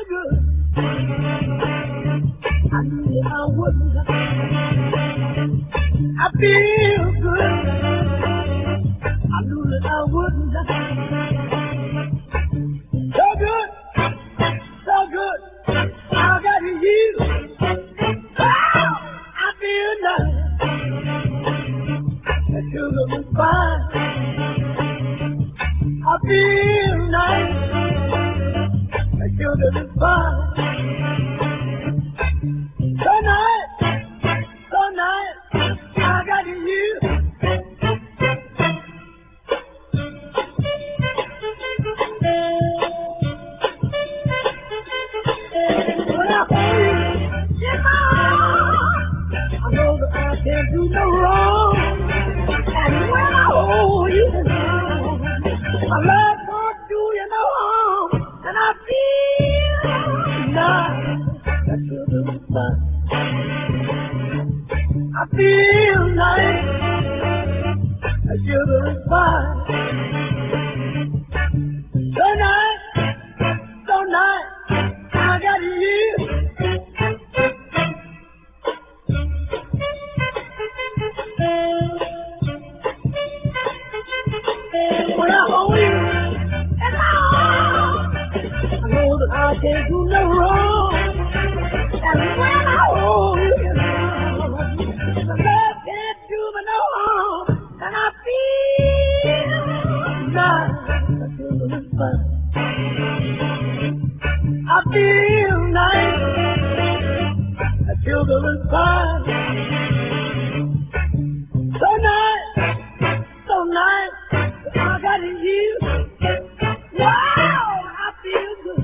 feel good. I knew that I wouldn't. I feel good. I knew that I wouldn't. So good, so good. I got you. Oh, I feel nice. That sugar was fine. I feel nice. That sugar was fine. So nice, so nice. I got you. When I hold you in my arms, I know that I can't do no wrong. And when I hold you in my arms, my love won't do you no harm. And I feel nice. That sugar is fine. I feel nice. That sugar is fine. So nice, so nice. I got you. When I hold you in my arms, I know that I can't do no wrong. And when I hold you in my arms, the love can't do me no harm. And I feel nice. I feel this fine. I feel nice. I feel this fine. So nice, so nice. I got you. Wow, I feel good.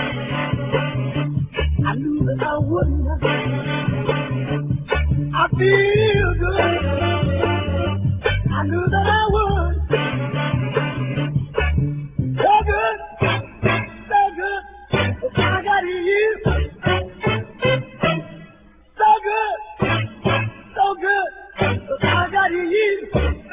I knew that I wouldn't. I feel good. I knew that I would. So good, so good. I got you. So good, so good. I got you.